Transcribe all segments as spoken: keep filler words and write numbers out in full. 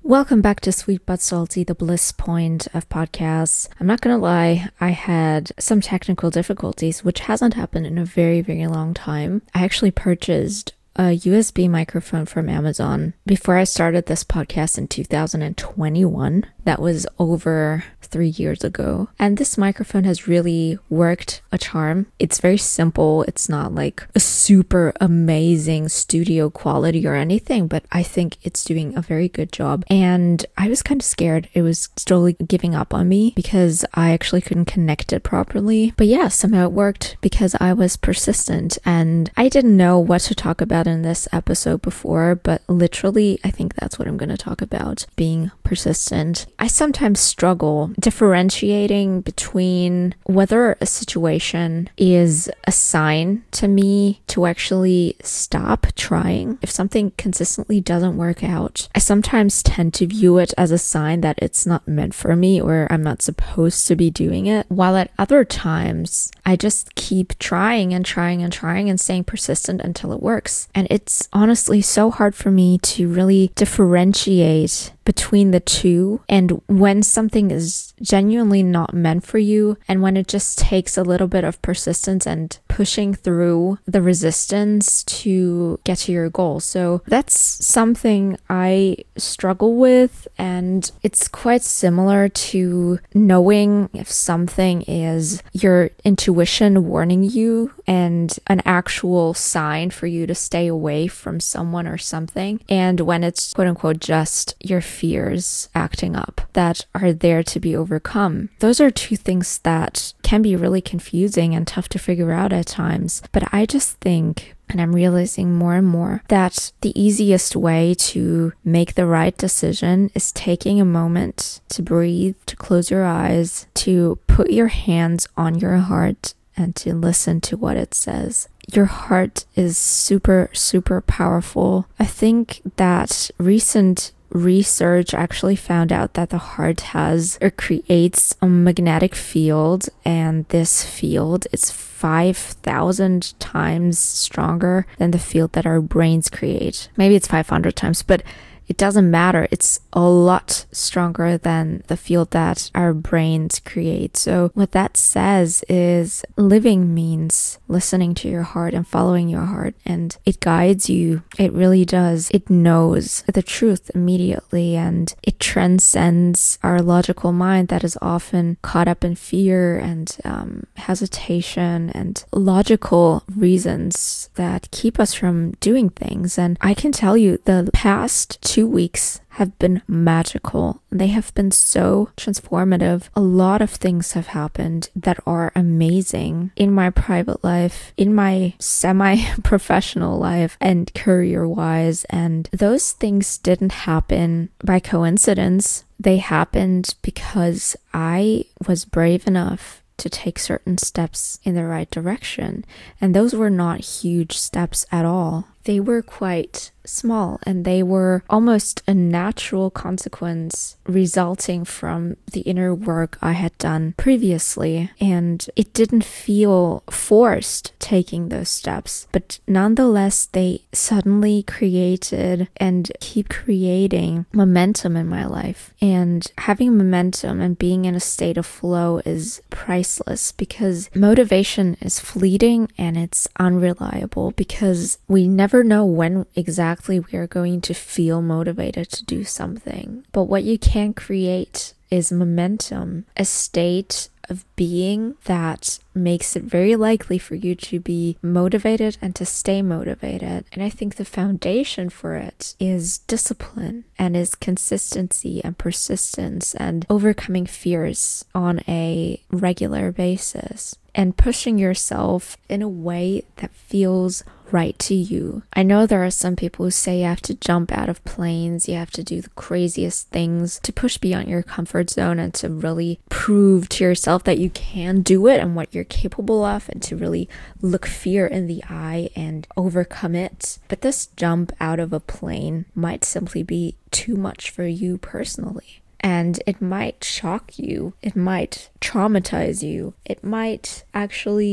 Welcome back to Sweet But Salty, the bliss point of podcasts. I'm not gonna lie, I had some technical difficulties, which hasn't happened in a very, very long time. I actually purchased a U S B microphone from Amazon before I started this podcast in two thousand twenty-one. That was over three years ago. And this microphone has really worked a charm. It's very simple. It's not like a super amazing studio quality or anything, but I think it's doing a very good job. And I was kind of scared it was slowly giving up on me because I actually couldn't connect it properly. But yeah, somehow it worked because I was persistent, and I didn't know what to talk about in this episode before, but literally I think that's what I'm going to talk about, being persistent. I sometimes struggle differentiating between whether a situation is a sign to me to actually stop trying. If something consistently doesn't work out, I sometimes tend to view it as a sign that it's not meant for me or I'm not supposed to be doing it, while at other times I just keep trying and trying and trying and staying persistent until it works. And it's honestly so hard for me to really differentiate between the two, and when something is genuinely not meant for you, and when it just takes a little bit of persistence and pushing through the resistance to get to your goal. So that's something I struggle with, and it's quite similar to knowing if something is your intuition warning you and an actual sign for you to stay away from someone or something, and when it's quote unquote just your fears acting up that are there to be overcome. Those are two things that can be really confusing and tough to figure out at times. But I just think, and I'm realizing more and more, that the easiest way to make the right decision is taking a moment to breathe, to close your eyes, to put your hands on your heart and to listen to what it says. Your heart is super, super powerful. I think that recent research actually found out that the heart has or creates a magnetic field, and this field is five thousand times stronger than the field that our brains create. Maybe it's five hundred times, but it doesn't matter. It's a lot stronger than the field that our brains create. So what that says is living means listening to your heart and following your heart, and it guides you. It really does. It knows the truth immediately, and it transcends our logical mind that is often caught up in fear and um, hesitation and logical reasons that keep us from doing things. And I can tell you, the past two Two weeks have been magical. They have been so transformative. A lot of things have happened that are amazing in my private life, in my semi-professional life, and career-wise. And those things didn't happen by coincidence. They happened because I was brave enough to take certain steps in the right direction. And those were not huge steps at all. They were quite small, and they were almost a natural consequence resulting from the inner work I had done previously. And it didn't feel forced taking those steps, but nonetheless, they suddenly created and keep creating momentum in my life. And having momentum and being in a state of flow is priceless, because motivation is fleeting and it's unreliable, because we never know when exactly we are going to feel motivated to do something. But what you can create is momentum, a state of being that makes it very likely for you to be motivated and to stay motivated. And I think the foundation for it is discipline, and is consistency and persistence and overcoming fears on a regular basis, and pushing yourself in a way that feels right to you. I know there are some people who say you have to jump out of planes, you have to do the craziest things to push beyond your comfort zone and to really prove to yourself that you can do it and what you're capable of, and to really look fear in the eye and overcome it. But this jump out of a plane might simply be too much for you personally. And it might shock you. It might traumatize you. It might actually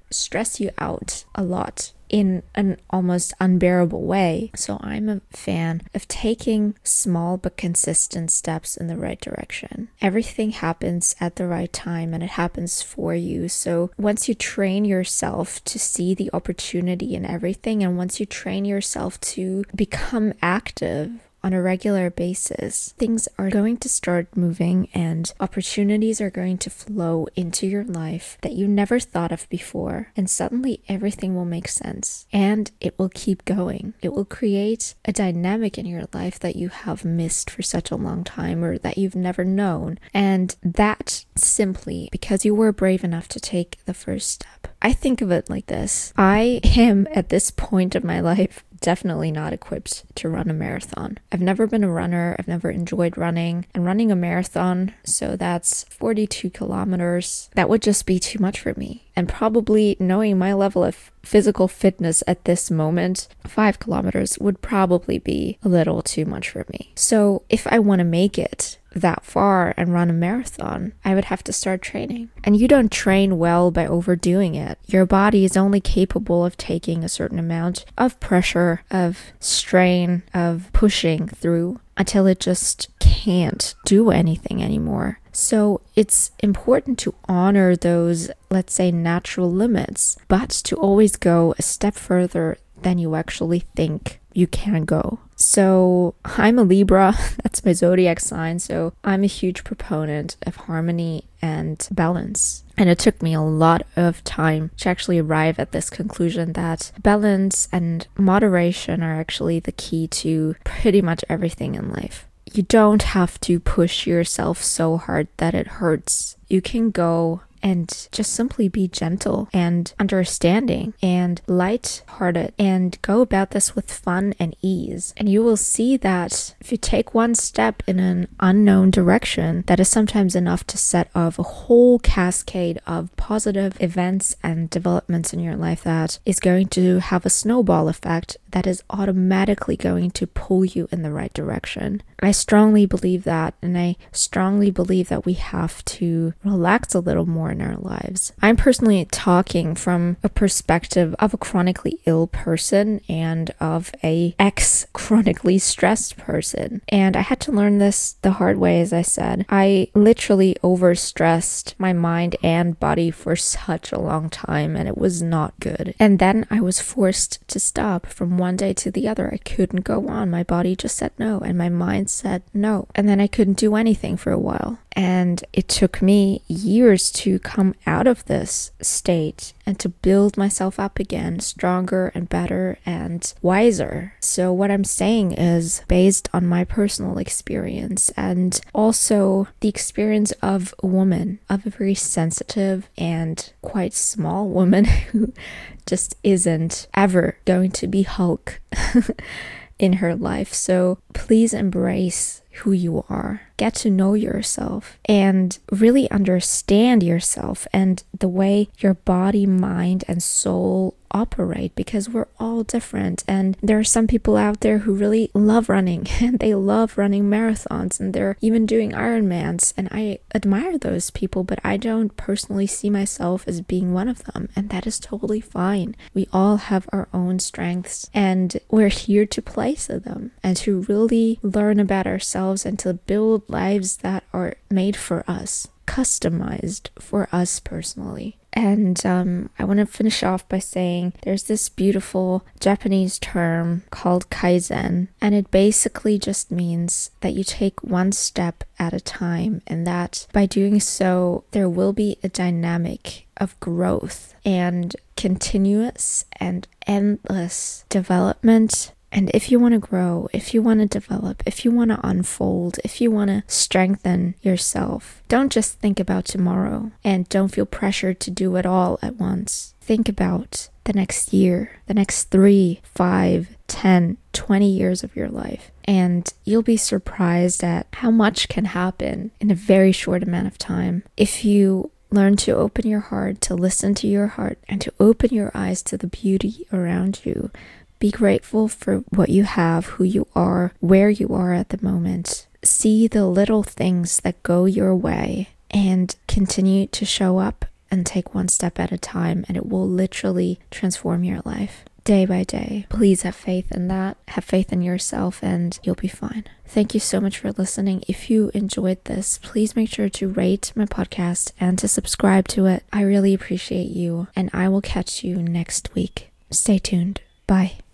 stress you out a lot in an almost unbearable way. So I'm a fan of taking small but consistent steps in the right direction. Everything happens at the right time and it happens for you. So once you train yourself to see the opportunity in everything, and once you train yourself to become active on a regular basis, things are going to start moving and opportunities are going to flow into your life that you never thought of before. And suddenly everything will make sense and it will keep going. It will create a dynamic in your life that you have missed for such a long time or that you've never known. And that simply because you were brave enough to take the first step. I think of it like this. I am at this point of my life definitely not equipped to run a marathon. I've never been a runner. I've never enjoyed running, and running a marathon, so that's forty-two kilometers, that would just be too much for me. And probably knowing my level of physical fitness at this moment, five kilometers would probably be a little too much for me. So if I want to make it that far and run a marathon, I would have to start training. And you don't train well by overdoing it. Your body is only capable of taking a certain amount of pressure, of strain, of pushing through until it just can't do anything anymore. So it's important to honor those, let's say, natural limits, but to always go a step further than you actually think you can go. So I'm a Libra, that's my zodiac sign, so I'm a huge proponent of harmony and balance. And it took me a lot of time to actually arrive at this conclusion that balance and moderation are actually the key to pretty much everything in life. You don't have to push yourself so hard that it hurts. You can go and just simply be gentle and understanding and light-hearted and go about this with fun and ease. And you will see that if you take one step in an unknown direction, that is sometimes enough to set off a whole cascade of positive events and developments in your life that is going to have a snowball effect that is automatically going to pull you in the right direction. I strongly believe that, and I strongly believe that we have to relax a little more in our lives. I'm personally talking from a perspective of a chronically ill person and of a ex-chronically stressed person. And I had to learn this the hard way, as I said. I literally overstressed my mind and body for such a long time, and it was not good. And then I was forced to stop from one day to the other. I couldn't go on. My body just said no, and my mind said no. And then I couldn't do anything for a while. And it took me years to come out of this state and to build myself up again, stronger and better and wiser. So what I'm saying is based on my personal experience and also the experience of a woman, of a very sensitive and quite small woman who just isn't ever going to be Hulk in her life. So please embrace who you are. Get to know yourself and really understand yourself and the way your body, mind, and soul operate, because we're all different. And there are some people out there who really love running and they love running marathons and they're even doing Ironmans, and I admire those people, but I don't personally see myself as being one of them, and that is totally fine. We all have our own strengths and we're here to play to them and to really learn about ourselves and to build lives that are made for us, customized for us personally. And um, I want to finish off by saying there's this beautiful Japanese term called Kaizen, and it basically just means that you take one step at a time, and that by doing so, there will be a dynamic of growth and continuous and endless development. And if you want to grow, if you want to develop, if you want to unfold, if you want to strengthen yourself, don't just think about tomorrow and don't feel pressured to do it all at once. Think about the next year, the next three, five, ten, twenty years of your life. And you'll be surprised at how much can happen in a very short amount of time if you learn to open your heart, to listen to your heart, and to open your eyes to the beauty around you. Be grateful for what you have, who you are, where you are at the moment. See the little things that go your way and continue to show up and take one step at a time, and it will literally transform your life day by day. Please have faith in that. Have faith in yourself and you'll be fine. Thank you so much for listening. If you enjoyed this, please make sure to rate my podcast and to subscribe to it. I really appreciate you, and I will catch you next week. Stay tuned. Bye.